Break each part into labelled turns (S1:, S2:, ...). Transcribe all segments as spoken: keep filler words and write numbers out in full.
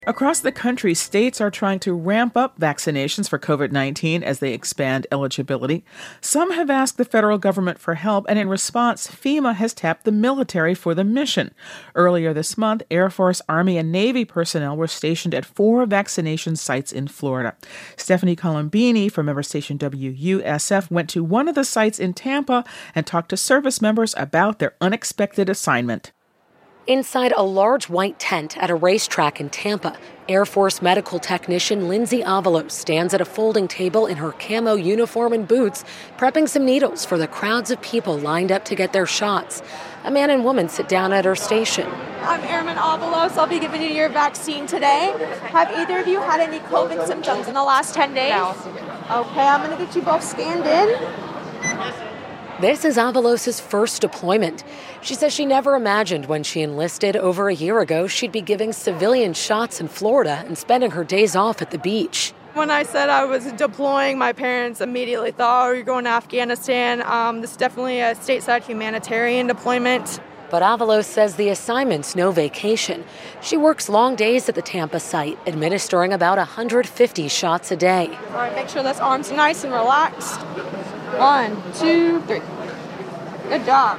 S1: Across the country, states are trying to ramp up vaccinations for covid nineteen as they expand eligibility. Some have asked the federal government for help, and in response, FEMA has tapped the military for the mission. Earlier this month, Air Force, Army, and Navy personnel were stationed at four vaccination sites in Florida. Stephanie Colombini from member station W U S F went to one of the sites in Tampa and talked to service members about their unexpected assignment.
S2: Inside a large white tent at a racetrack in Tampa, Air Force medical technician Lindsay Avalos stands at a folding table in her camo uniform and boots, prepping some needles for the crowds of people lined up to get their shots. A man and woman sit down at her station.
S3: I'm Airman Avalos. I'll be giving you your vaccine today. Have either of you had any COVID symptoms in the last ten days? No. Okay, I'm going to get you both scanned in.
S2: This is Avalos' first deployment. She says she never imagined when she enlisted over a year ago she'd be giving civilian shots in Florida and spending her days off at the beach.
S3: When I said I was deploying, my parents immediately thought, oh, you're going to Afghanistan. Um, this is definitely a stateside humanitarian deployment.
S2: But Avalos says the assignment's no vacation. She works long days at the Tampa site, administering about one hundred fifty shots a day.
S3: All right, make sure this arm's nice and relaxed. One, two, three. Good job.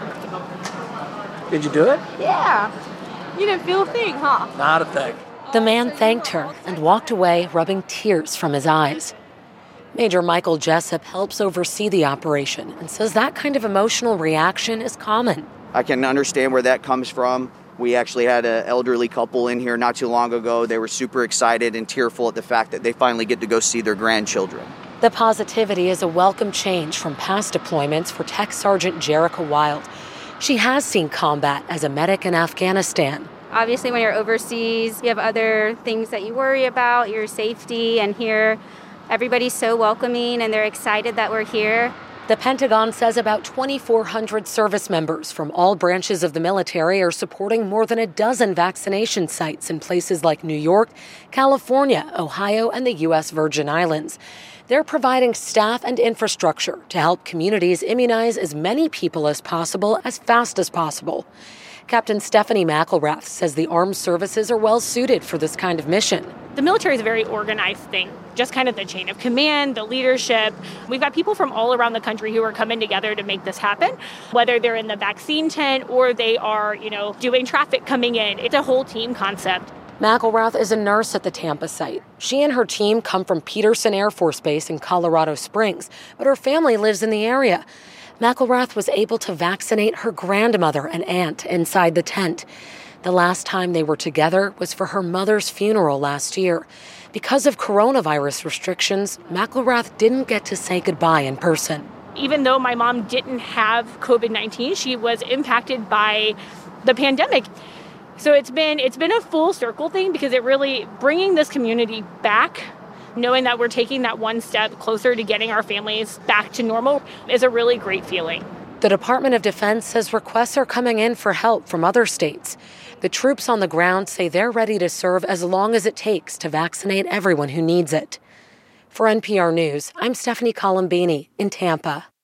S4: Did you do it?
S3: Yeah. You didn't feel a thing, huh?
S4: Not a thing.
S2: The man thanked her and walked away, rubbing tears from his eyes. Major Michael Jessup helps oversee the operation and says that kind of emotional reaction is common.
S5: I can understand where that comes from. We actually had an elderly couple in here not too long ago. They were super excited and tearful at the fact that they finally get to go see their grandchildren.
S2: The positivity is a welcome change from past deployments for Tech Sergeant Jerica Wild. She has seen combat as a medic in Afghanistan.
S6: Obviously, when you're overseas, you have other things that you worry about, your safety, and here everybody's so welcoming and they're excited that we're here.
S2: The Pentagon says about twenty-four hundred service members from all branches of the military are supporting more than a dozen vaccination sites in places like New York, California, Ohio, and the U S Virgin Islands. They're providing staff and infrastructure to help communities immunize as many people as possible as fast as possible. Captain Stephanie McElrath says the armed services are well suited for this kind of mission.
S7: The military is a very organized thing, just kind of the chain of command, the leadership. We've got people from all around the country who are coming together to make this happen, whether they're in the vaccine tent or they are, you know, doing traffic coming in. It's a whole team concept.
S2: McElrath is a nurse at the Tampa site. She and her team come from Peterson Air Force Base in Colorado Springs, but her family lives in the area. McElrath was able to vaccinate her grandmother and aunt inside the tent. The last time they were together was for her mother's funeral last year. Because of coronavirus restrictions, McElrath didn't get to say goodbye in person.
S7: Even though my mom didn't have covid nineteen, she was impacted by the pandemic. So it's been it's been a full circle thing because it really bringing this community back, knowing that we're taking that one step closer to getting our families back to normal is a really great feeling.
S2: The Department of Defense says requests are coming in for help from other states. The troops on the ground say they're ready to serve as long as it takes to vaccinate everyone who needs it. For N P R News, I'm Stephanie Colombini in Tampa.